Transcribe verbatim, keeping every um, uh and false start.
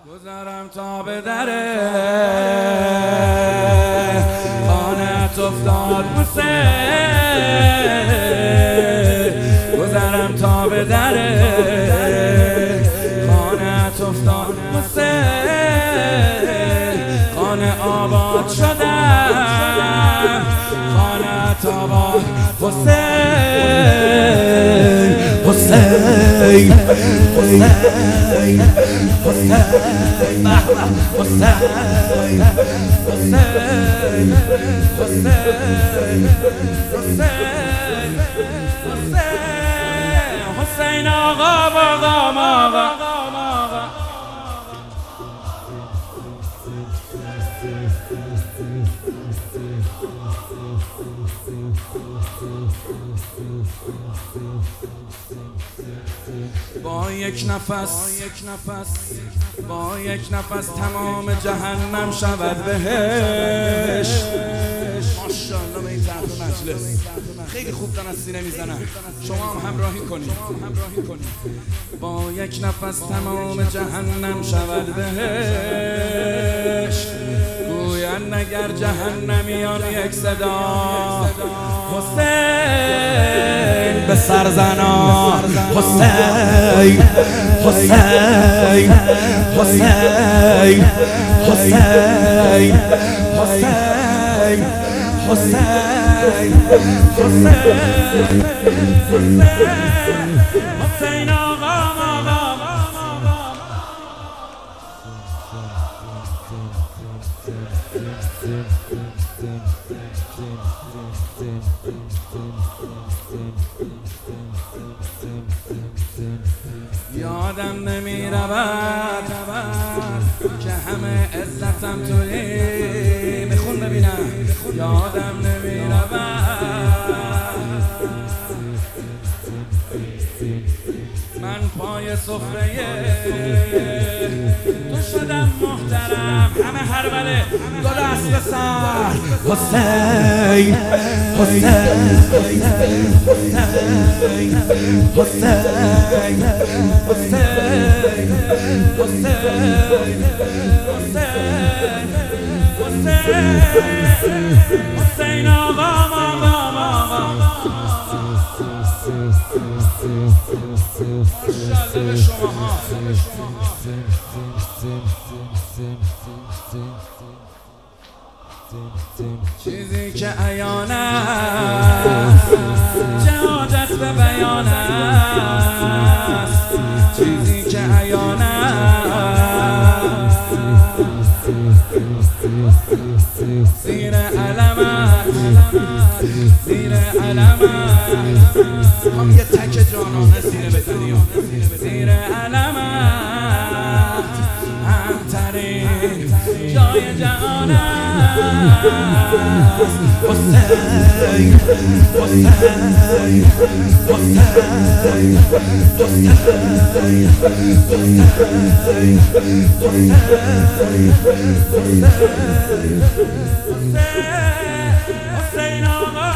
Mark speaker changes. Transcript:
Speaker 1: گذرم تا به در خانه‌ات افتاد حسین، گذرم تا به در خانه‌ات افتاد حسین، خانه آباد شدم، خانه‌ات آباد حسین، حسین، حسین، حسین، حسین، حسین، حسین، حسین آقا آقا آقا. با یک نفس با یک نفس تمام جهنم شود بهشت. ماشاءالله به این طرف مجلس خیلی خوب دارن سینه میزنن، شما هم همراهی کنید. با یک نفس تمام جهنم شود بهشت، گویند اگر جهنمیان یک صدا حسین به سر زنان، حسین، حسین، حسین، حسین، حسین، حسین، حسین، حسین آقا آقا. یادم نمی رود که همه عزتم تویی، بخون ببینم. یادم نمی رود من پای سفره تو شدم محترم. همه هر بله دو دست به سر. حسین، حسین، حسین، حسین، حسین، حسین، حسین آقا آقا آقا. ماشاءالله به شماها. چیزی که عیان است جهادت به بیان است، چیزی که عیان است زیر علمت، زیر علمت. هم یه تک جانانه سینه بزنیم. زیر علمت همترین جای جهان است. حسین، حسین، حسین، حسین، حسین، حسین آقا.